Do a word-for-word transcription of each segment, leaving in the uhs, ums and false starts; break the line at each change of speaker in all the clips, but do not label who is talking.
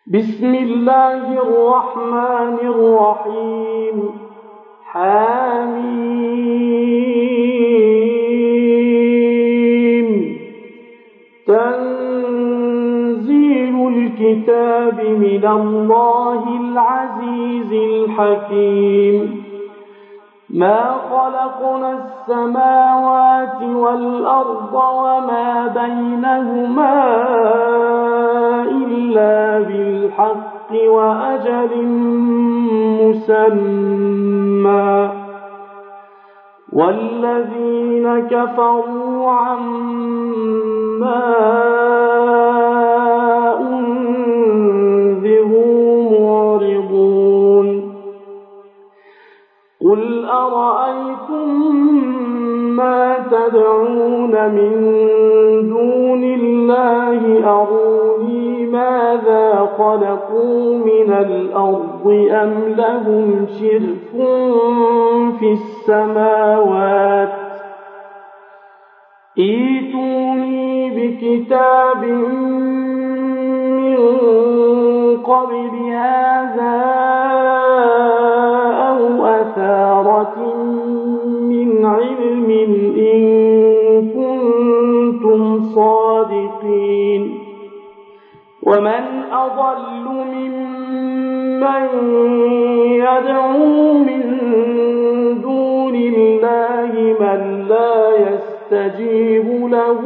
بسم الله الرحمن الرحيم. حميم. تنزيل الكتاب من الله العزيز الحكيم. ما خلقنا السماوات والأرض وما بينهما إلا بالحق وأجل مسمى، والذين كفروا عما أنذروا معرضون. قل أرأيتم ما تدعون من دون الله أروني ماذا خلقوا من الأرض أم لهم شرك في السماوات؟ ائتوني بكتاب من قبل هذا أو أثارة من علم إن كنتم صادقين. ومن أضل ممن يدعو من دون الله من لا يستجيب له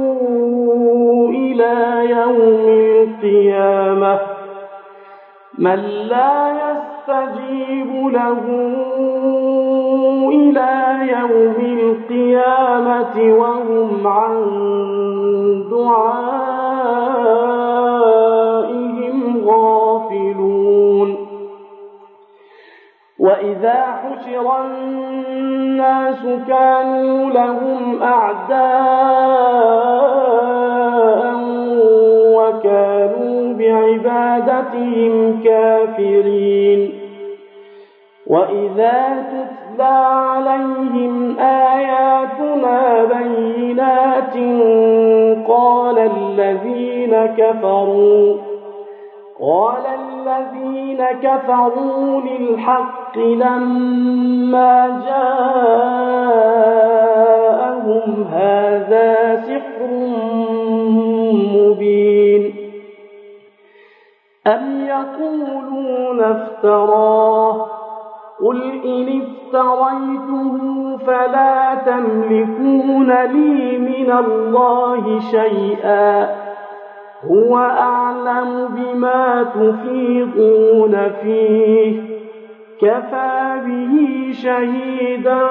إلى يوم القيامة من لا يستجيب له إلى يوم القيامة وهم عن دعائهم غافلون. وإذا حشر الناس كانوا لهم أعداء وكانوا بعبادتهم كافرين. وإذا تتلى عليهم آياتنا بينات قال الذين كفروا قال الذين كفروا للحق لما جاءهم هذا سحر مبين. أم يقولون افتراه قل إن افتريته فلا تملكون لي من الله شيئا هو أعلم بما تفيضون فيه كفى به شهيدا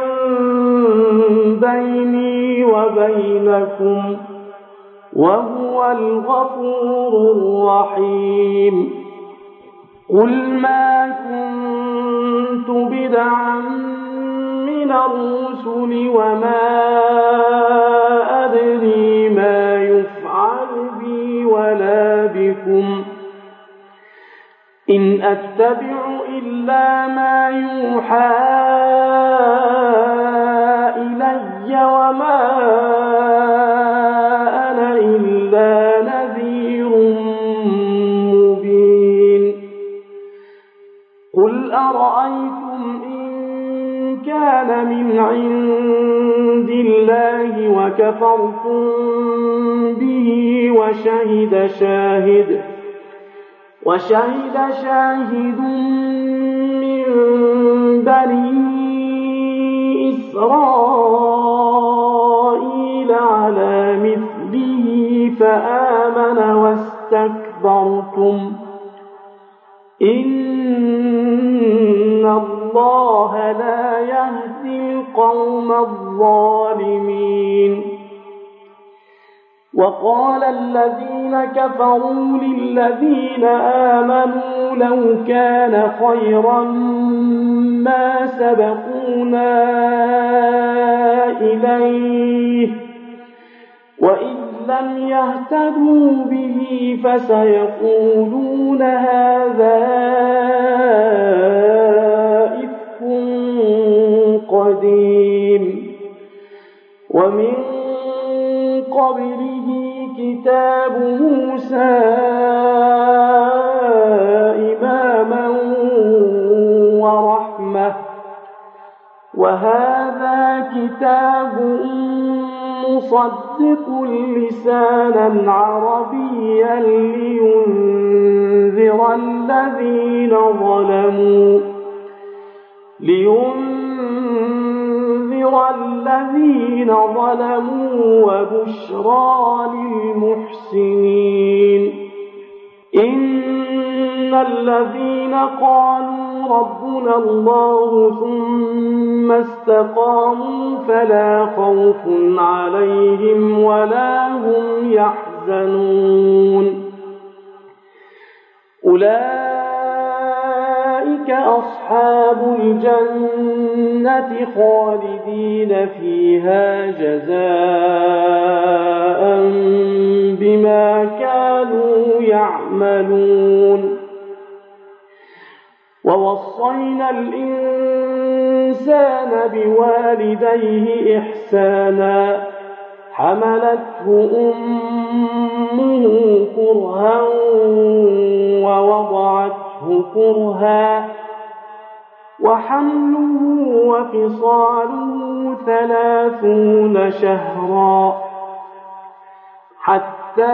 بيني وبينكم وهو الغفور الرحيم. قل ما كنت بدعا من الرسل وما أدري ما يفعل بي ولا بكم إن أتبع إلا ما يوحى إلي وما أنا إلا نذير مبين. قل أرأيتم إن كان من عند الله وكفرتم به وشهد شاهد وشهد شاهد من بني إسرائيل على مثله فآمن واستكبرتم إن الله لا يهدي القوم الظالمين. وقال الذين كفروا للذين آمنوا لو كان خيرا ما سبقونا إليه وإذ لم يهتدوا به فسيقولون هذا إفك قديم. ومن قبله كتاب موسى وهذا كتاب مصدق لسانا عربيا لينذر الذين ظلموا لينذر الذين ظلموا وبشرى للمحسنين. إن الذين قالوا ربنا الله ثم استقاموا فلا خوف عليهم ولا هم يحزنون. أولئك أصحاب الجنة خالدين فيها جزاء بما كانوا يعملون. ووصينا الإنسان بوالديه إحسانا حملته أمه كرها ووضعته كرها وحمله وفصاله ثلاثون شهرا حتى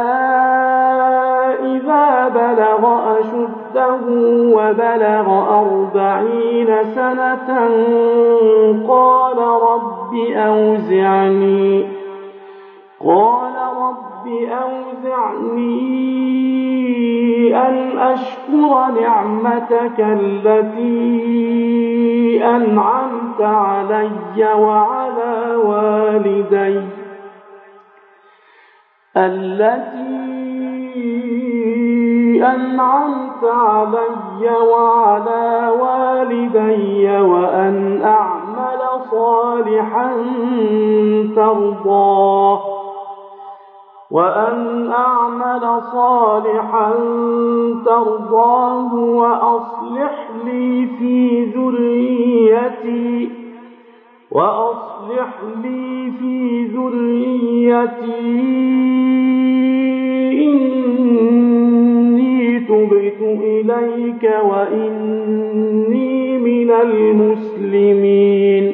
إذا بلغ أشده وبلغ أربعين سنة قال رب أوزعني قال رب أوزعني أن أشكر نعمتك التي أنعمت علي وعلى والدي التي أنعمت علي وعلى والدي وأن أعمل صالحا ترضاه وأن أعمل صالحا ترضاه وأصلح لي في ذريتي وأصلح لي في ذريتي إني تبت إليك وإني من المسلمين.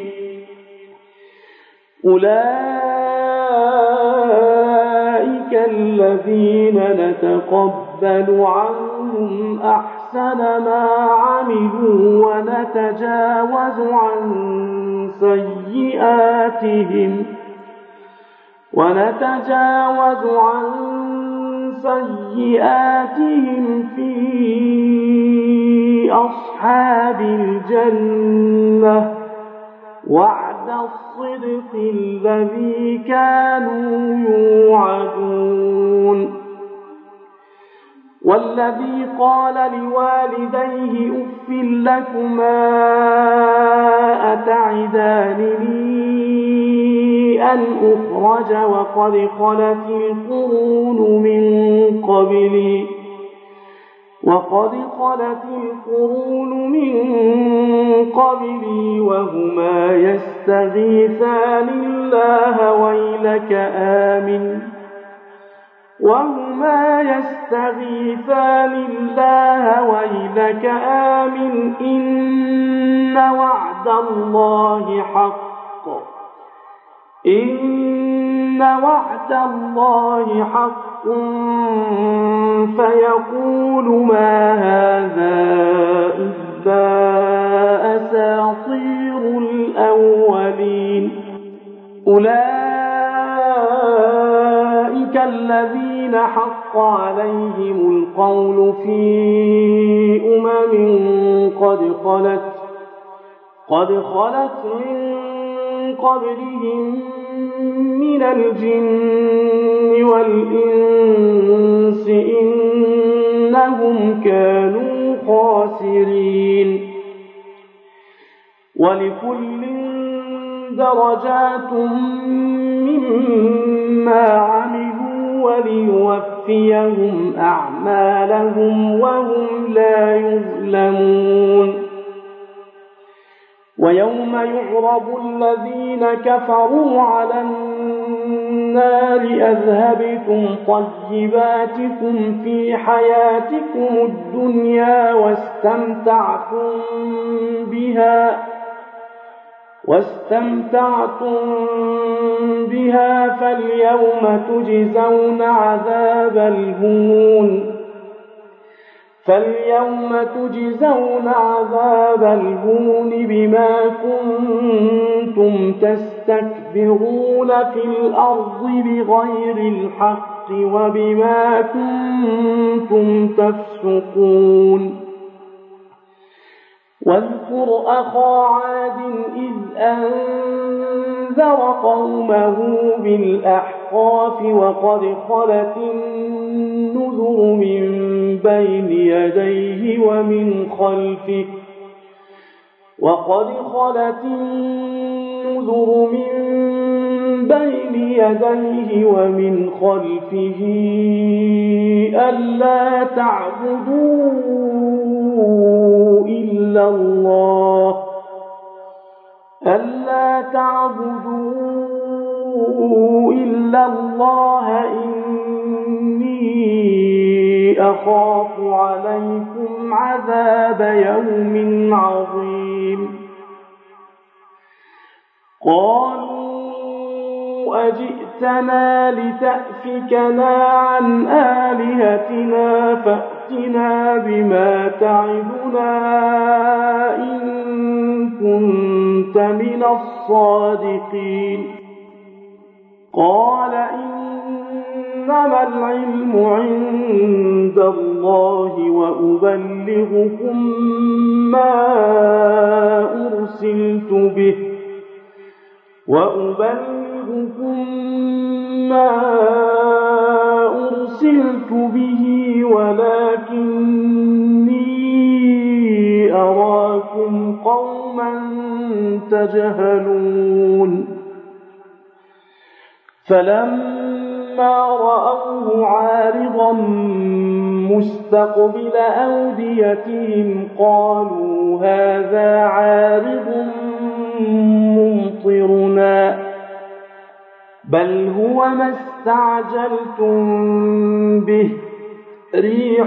أولئك الذين نتقبل عنهم أحسن ما عملوا ونتجاوز عن سيئاتهم ونتجاوز عن سيئاتهم في أصحاب الجنة وعد الصدق الذي كانوا يوعدون. والذي قال لوالديه أف لكما أتعدانني أن أخرج وقد خلت القرون من قبلي وقد خلت القرون من قبلي وهما يستغيثان الله ويلك آمن وهما يستغيثان الله ويلك آمن إن وعد الله حق إن وعد الله حق فيقول ما هذا إلا أساطير الأولين. أولئك الذين حق عليهم القول في أمم قد خلت قد خلت من قبلهم من الجن والإنس إنهم كانوا خاسرين. ولكل درجات مما عملوا وليوفيهم أعمالهم وهم لا يظلمون. ويوم يعرض الذين كفروا على النار أذهبتم طيباتكم في حياتكم الدنيا واستمتعتم بها واستمتعتم بها فاليوم تجزون عذاب الهون فاليوم تجزون عذاب الهون بما كنتم تستكبرون في الأرض بغير الحق وبما كنتم تفسقون واذكر أخا عاد إذ أنذر قومه بالأحقاف وقد خلت النذر من بين يديه ومن خلفه وقد خلت النذر من بين يديه ومن خلفه ألا تعبدوا إلا الله ألا تعبدوا إلا الله إني أخاف عليكم عذاب يوم عظيم قالوا أجئتنا لتأفكنا عن آلهتنا فأتنا بما تعدنا إن كنت من الصادقين قال إنما العلم عند الله وأبلغكم ما أرسلت به وأبلغكم ما أرسلت به ولكني أراكم قوما تجهلون فلما رأوه عارضا مستقبل أوديتهم قالوا هذا عارض ممطرنا بل هو ما استعجلتم به ريح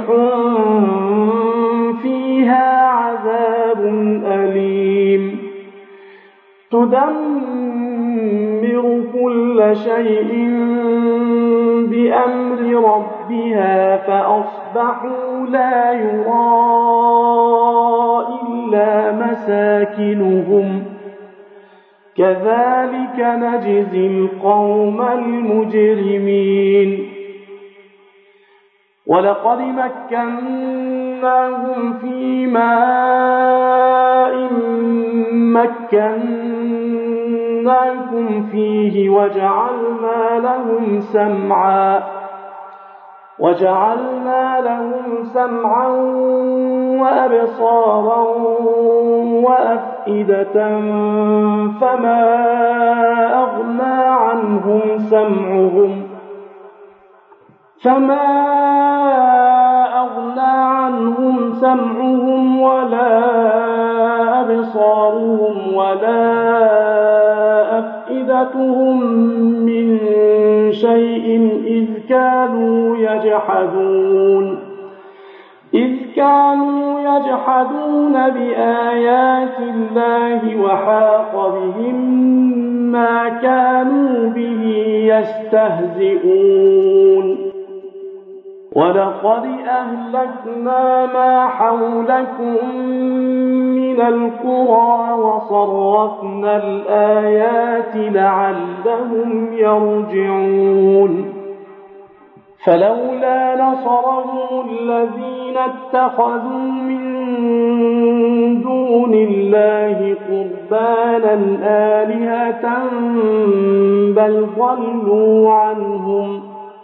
فيها عذاب أليم تدمر كل شيء بأمر ربها فأصبحوا لا يرى إلا مساكنهم كذلك نجزي القوم المجرمين ولقد مكناهم في ماء مكناكم فيه وجعلنا لهم سمعا وجعلنا لهم سمعا وأبصارا وأفئدة فما أغنى عنهم سمعهم فما أغنى عنهم سمعهم ولا أبصارهم ولا أفئدتهم من شيء إذ كانوا يجحدون إذ كانوا يجحدون بآيات الله وحاق بهم ما كانوا به يستهزئون ولقد أهلكنا ما حولكم من القرى وصرفنا الآيات لعلهم يرجعون فلولا نصرهم الذين اتخذوا من دون الله قربانا آلهة بل ضلوا عنهم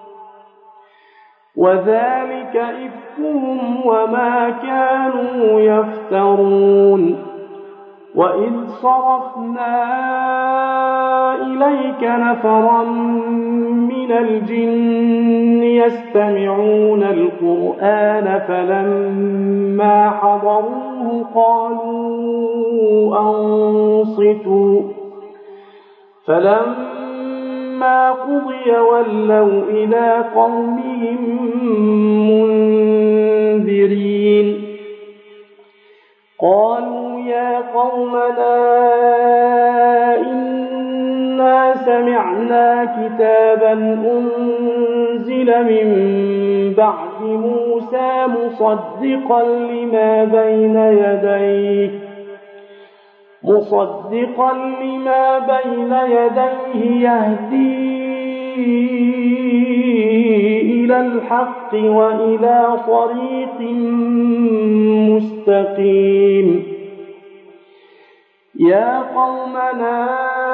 وذلك إفكهم وما كانوا يفترون وإذ صرفنا إليك نفرا من الجن يستمعون القرآن فلما حضروه قالوا أنصتوا فلما قضي ولوا إلى قومهم منذرين قالوا يا قومنا هدى مصدقا لما بين يديه مصدقا لما بين يديه يهدي إلى الحق وإلى طريق مستقيم. يا قومنا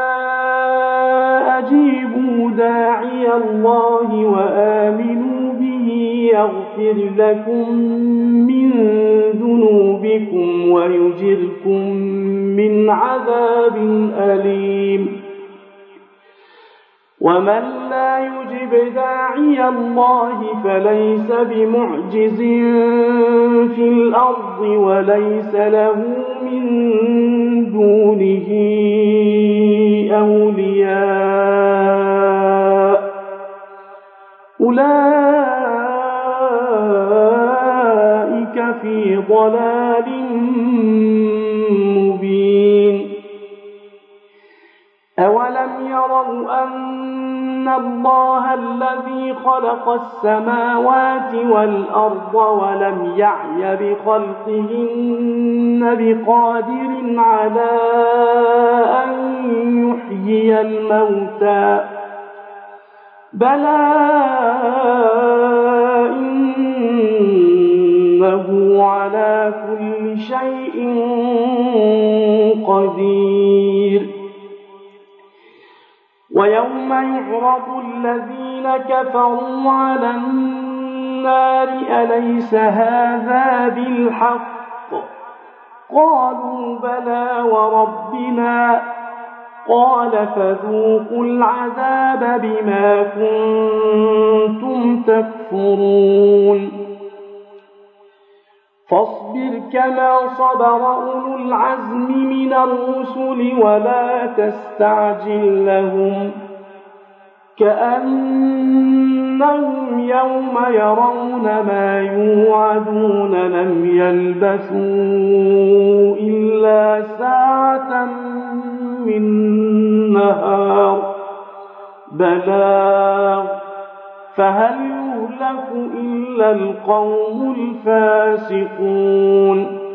أجيبوا داعي الله وآمنوا به يغفر لكم من ذنوبكم ويجركم من عذاب أليم. ومن لا يجب داعي الله فليس بمعجز في الأرض وليس له من دونه أولياء أولئك في ضلال مبين. أولم يروا أن الله الذي خلق السماوات والأرض ولم يعي بخلقهن بقادر على أن يحيي الموتى بلى إنه على كل شيء قدير. ويوم يعرض الذين كفروا على النار أليس هذا بالحق قالوا بلى وربنا قال فذوقوا العذاب بما كنتم تكفرون. فاصبر كما صبر أولو العزم من الرسل ولا تستعجل لهم كأنهم يوم يرون ما يوعدون لم يلبثوا إلا ساعة من نهار بلاغ فهل يهلك إلا القوم الفاسقون.